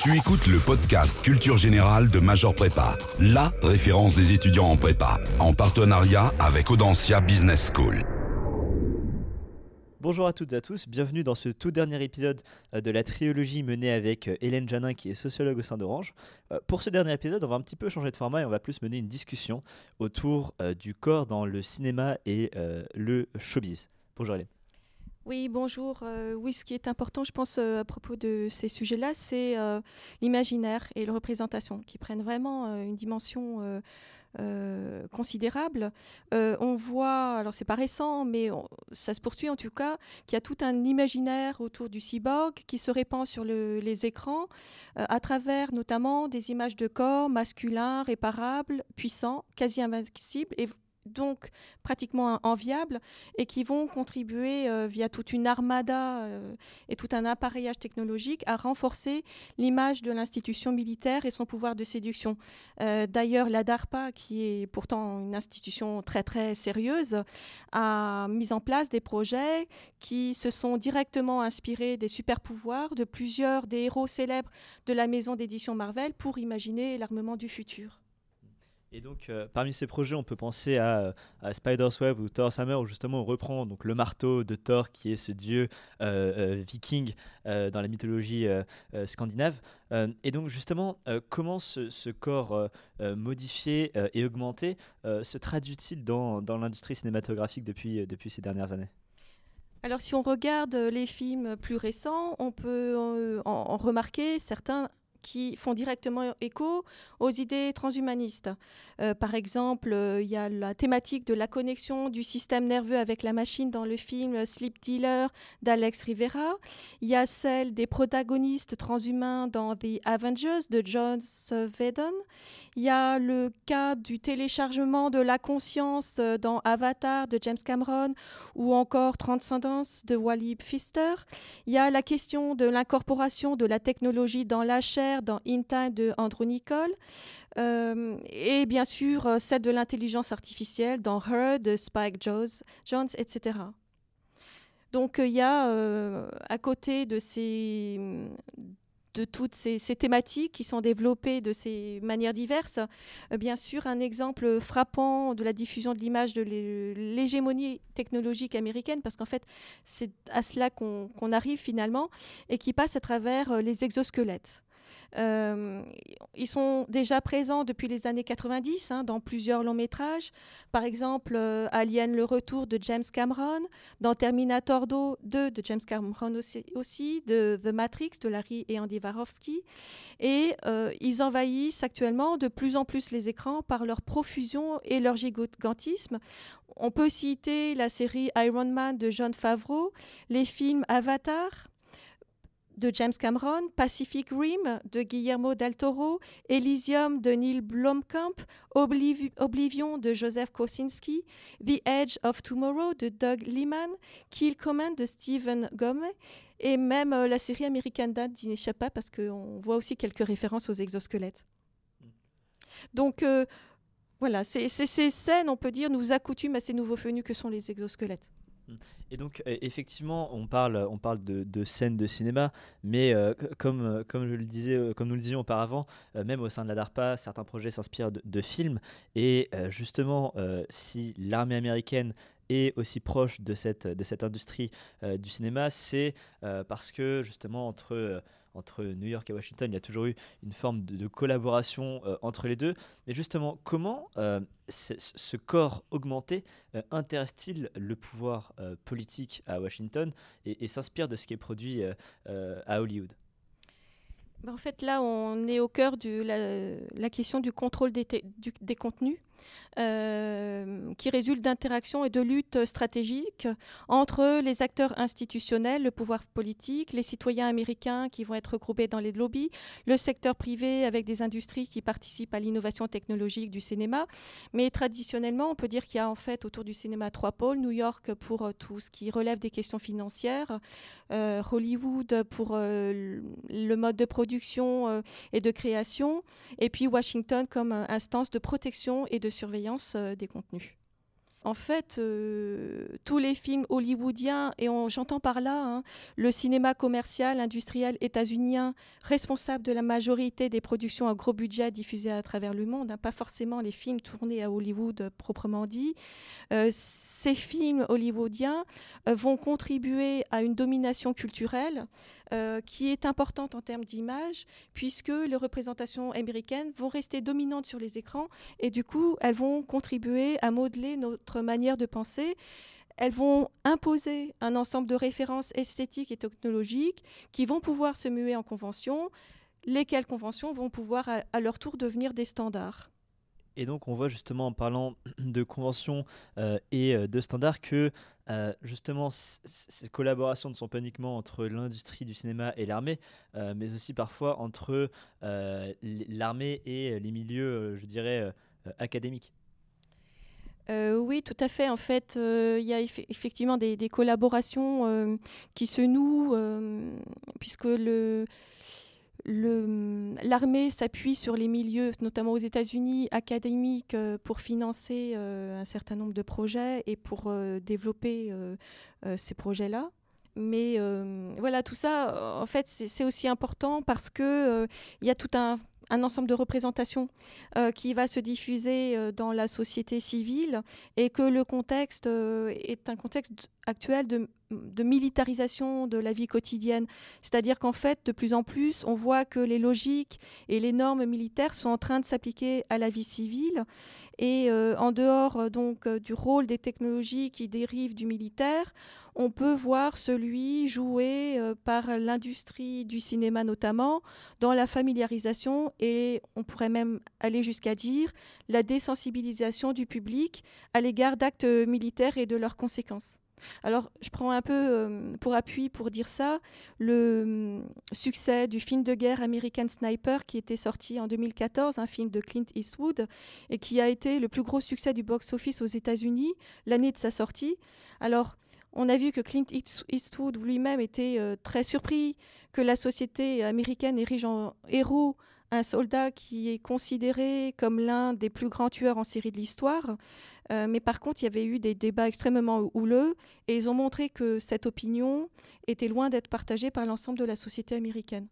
Tu écoutes le podcast Culture Générale de Major Prépa, la référence des étudiants en prépa, en partenariat avec Audencia Business School. Bonjour à toutes et à tous, bienvenue dans ce tout dernier épisode de la trilogie menée avec Hélène Janin qui est sociologue au sein d'Orange. Pour ce dernier épisode, on va un petit peu changer de format et on va plus mener une discussion autour du corps dans le cinéma et le showbiz. Bonjour Hélène. Oui, bonjour. Oui, ce qui est important, je pense, à propos de ces sujets-là, c'est l'imaginaire et la représentation qui prennent vraiment une dimension considérable. On voit, alors c'est pas récent, mais ça se poursuit en tout cas, qu'il y a tout un imaginaire autour du cyborg qui se répand sur les écrans à travers notamment des images de corps masculins, réparables, puissants, quasi invincibles et donc pratiquement enviables et qui vont contribuer via toute une armada et tout un appareillage technologique à renforcer l'image de l'institution militaire et son pouvoir de séduction. D'ailleurs, la DARPA, qui est pourtant une institution très très sérieuse, a mis en place des projets qui se sont directement inspirés des super-pouvoirs de plusieurs des héros célèbres de la maison d'édition Marvel pour imaginer l'armement du futur. Et donc, parmi ces projets, on peut penser à Spider's Web ou Thor's Hammer, où justement on reprend donc, le marteau de Thor, qui est ce dieu viking dans la mythologie scandinave. Et donc, justement, comment ce corps modifié et augmenté se traduit-il dans l'industrie cinématographique depuis ces dernières années ? Alors, si on regarde les films plus récents, on peut en remarquer certains qui font directement écho aux idées transhumanistes. Par exemple, il y a la thématique de la connexion du système nerveux avec la machine dans le film Sleep Dealer d'Alex Rivera. Il y a celle des protagonistes transhumains dans The Avengers de Joss Whedon. Il y a le cas du téléchargement de la conscience dans Avatar de James Cameron ou encore Transcendence de Wally Pfister. Il y a la question de l'incorporation de la technologie dans la chair dans In Time de Andrew Niccol, et bien sûr celle de l'intelligence artificielle dans Her de Spike Jonze, etc. Donc il y a à côté de toutes ces thématiques qui sont développées de ces manières diverses, bien sûr un exemple frappant de la diffusion de l'image de l'hégémonie technologique américaine, parce qu'en fait c'est à cela qu'on arrive finalement, et qui passe à travers les exosquelettes. Ils sont déjà présents depuis les années 90 dans plusieurs longs métrages. Par exemple, Alien le retour de James Cameron, dans Terminator 2 de James Cameron aussi, de The Matrix de Larry et Andy Warhol. Et ils envahissent actuellement de plus en plus les écrans par leur profusion et leur gigantisme. On peut citer la série Iron Man de Jon Favreau, les films Avatar de James Cameron, Pacific Rim de Guillermo del Toro, Elysium de Neil Blomkamp, Oblivion de Joseph Kosinski, The Edge of Tomorrow de Doug Liman, Kill Command de Stephen Gomez, et même la série American Dad n'y échappe pas parce qu'on voit aussi quelques références aux exosquelettes. Donc voilà, ces scènes, on peut dire, nous accoutument à ces nouveaux venus que sont les exosquelettes. Et donc effectivement on parle de scènes de cinéma, mais comme nous le disions auparavant, même au sein de la DARPA, certains projets s'inspirent de films, et justement si l'armée américaine est aussi proche de cette industrie du cinéma, c'est parce que justement entre New York et Washington, il y a toujours eu une forme de collaboration entre les deux. Mais justement, comment ce corps augmenté intéresse-t-il le pouvoir politique à Washington et s'inspire de ce qui est produit à Hollywood ? En fait, là, on est au cœur de la question du contrôle des contenus. Qui résulte d'interactions et de luttes stratégiques entre les acteurs institutionnels, le pouvoir politique, les citoyens américains qui vont être regroupés dans les lobbies, le secteur privé avec des industries qui participent à l'innovation technologique du cinéma. Mais traditionnellement, on peut dire qu'il y a en fait autour du cinéma 3 pôles. New York pour tout ce qui relève des questions financières, Hollywood pour le mode de production et de création, et puis Washington comme instance de protection et de surveillance des contenus. En fait, tous les films hollywoodiens, et j'entends par là le cinéma commercial, industriel états-unien, responsable de la majorité des productions à gros budget diffusées à travers le monde, pas forcément les films tournés à Hollywood proprement dit. Ces films hollywoodiens vont contribuer à une domination culturelle qui est importante en termes d'image, puisque les représentations américaines vont rester dominantes sur les écrans et du coup, elles vont contribuer à modeler notre manière de penser. Elles vont imposer un ensemble de références esthétiques et technologiques qui vont pouvoir se muer en conventions, lesquelles conventions vont pouvoir à leur tour devenir des standards. Et donc on voit justement en parlant de conventions et de standards que justement ces collaborations ne sont pas uniquement entre l'industrie du cinéma et l'armée, mais aussi parfois entre l'armée et les milieux, je dirais, académiques. Oui, tout à fait. En fait, il y a effectivement des collaborations qui se nouent, puisque l'armée s'appuie sur les milieux, notamment aux États-Unis, académiques, pour financer un certain nombre de projets et pour développer ces projets-là. Mais voilà, tout ça, en fait, c'est aussi important parce qu'il y a tout un ensemble de représentations qui va se diffuser dans la société civile et que le contexte est un contexte actuel de militarisation de la vie quotidienne. C'est-à-dire qu'en fait, de plus en plus, on voit que les logiques et les normes militaires sont en train de s'appliquer à la vie civile. Et en dehors du rôle des technologies qui dérivent du militaire, on peut voir celui joué par l'industrie du cinéma notamment dans la familiarisation et on pourrait même aller jusqu'à dire la désensibilisation du public à l'égard d'actes militaires et de leurs conséquences. Alors, je prends un peu pour appui pour dire ça, le succès du film de guerre American Sniper qui était sorti en 2014, un film de Clint Eastwood, et qui a été le plus gros succès du box-office aux États-Unis l'année de sa sortie. Alors, on a vu que Clint Eastwood lui-même était très surpris que la société américaine érige en héros un soldat qui est considéré comme l'un des plus grands tueurs en série de l'histoire. Mais par contre, il y avait eu des débats extrêmement houleux et ils ont montré que cette opinion était loin d'être partagée par l'ensemble de la société américaine.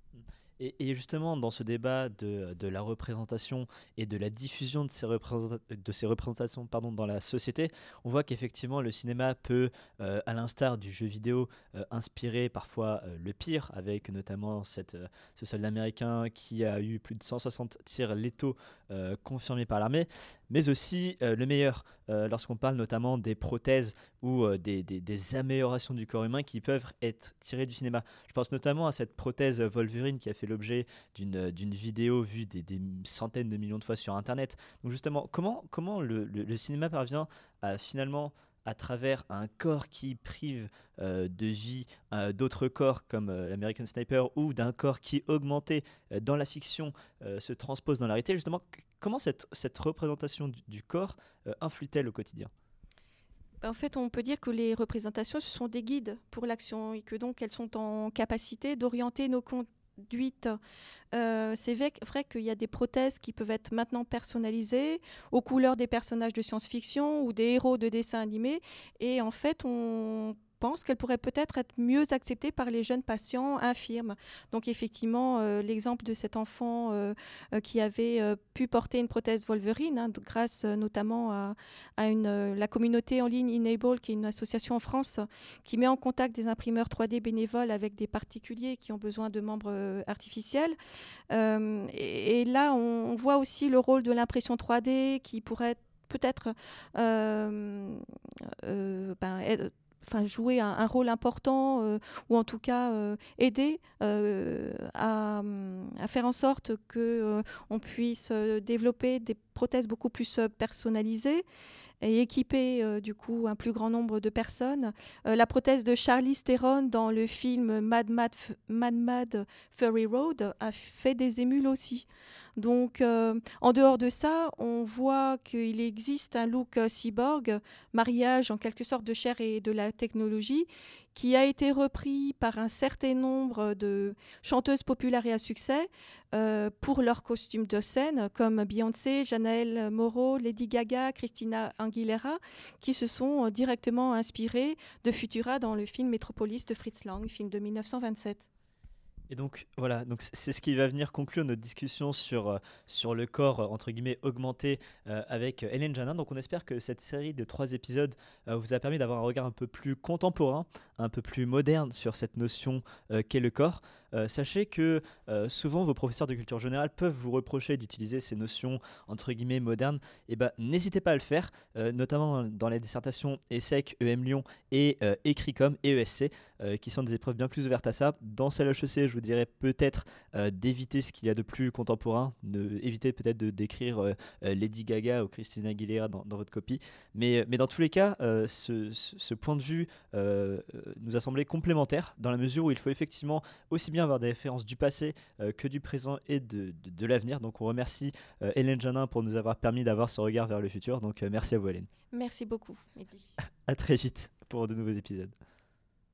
Et justement, dans ce débat de la représentation et de la diffusion de ces représentations dans la société, on voit qu'effectivement le cinéma peut, à l'instar du jeu vidéo, inspirer parfois le pire, avec notamment ce soldat américain qui a eu plus de 160 tirs létaux confirmés par l'armée, mais aussi le meilleur, lorsqu'on parle notamment des prothèses ou des améliorations du corps humain qui peuvent être tirées du cinéma. Je pense notamment à cette prothèse Wolverine qui a fait l'objet d'une vidéo vue des centaines de millions de fois sur Internet. Donc justement, comment le cinéma parvient à finalement, à travers un corps qui prive de vie d'autres corps comme l'American Sniper ou d'un corps qui augmenté dans la fiction se transpose dans la réalité, justement, comment cette représentation du corps influe-t-elle au quotidien ? En fait, on peut dire que les représentations, ce sont des guides pour l'action et que donc elles sont en capacité d'orienter nos conduites. C'est vrai qu'il y a des prothèses qui peuvent être maintenant personnalisées aux couleurs des personnages de science-fiction ou des héros de dessins animés. Et en fait, on pense qu'elle pourrait peut-être être mieux acceptée par les jeunes patients infirmes. Donc effectivement, l'exemple de cet enfant qui avait pu porter une prothèse Wolverine, grâce notamment à la communauté en ligne Enable, qui est une association en France qui met en contact des imprimeurs 3D bénévoles avec des particuliers qui ont besoin de membres artificiels. Et là, on voit aussi le rôle de l'impression 3D qui pourrait peut-être jouer un rôle important ou en tout cas aider à faire en sorte qu'on puisse développer des prothèses beaucoup plus personnalisées et équiper du coup un plus grand nombre de personnes. La prothèse de Charlize Theron dans le film Mad Fury Road a fait des émules aussi. Donc, en dehors de ça, on voit qu'il existe un look cyborg, mariage en quelque sorte de chair et de la technologie, qui a été repris par un certain nombre de chanteuses populaires et à succès pour leurs costumes de scène, comme Beyoncé, Janelle Monáe, Lady Gaga, Christina Aguilera, qui se sont directement inspirés de Futura dans le film Metropolis de Fritz Lang, film de 1927. Et donc voilà, donc c'est ce qui va venir conclure notre discussion sur le corps entre guillemets augmenté avec Hélène Janin. Donc on espère que cette série de 3 épisodes vous a permis d'avoir un regard un peu plus contemporain, un peu plus moderne sur cette notion qu'est le corps. Sachez que souvent vos professeurs de culture générale peuvent vous reprocher d'utiliser ces notions entre guillemets modernes. Et n'hésitez pas à le faire, notamment dans les dissertations ESSEC, EM Lyon et Écricom et ESC, qui sont des épreuves bien plus ouvertes à ça. Dans celle HEC, je vous dirais peut-être d'éviter ce qu'il y a de plus contemporain, éviter peut-être de décrire Lady Gaga ou Christina Aguilera dans votre copie. Mais dans tous les cas, ce point de vue nous a semblé complémentaire dans la mesure où il faut effectivement aussi bien avoir des références du passé que du présent et de l'avenir. Donc on remercie Hélène Janin pour nous avoir permis d'avoir ce regard vers le futur. Donc merci à vous Hélène. Merci beaucoup Mehdi. À très vite pour de nouveaux épisodes.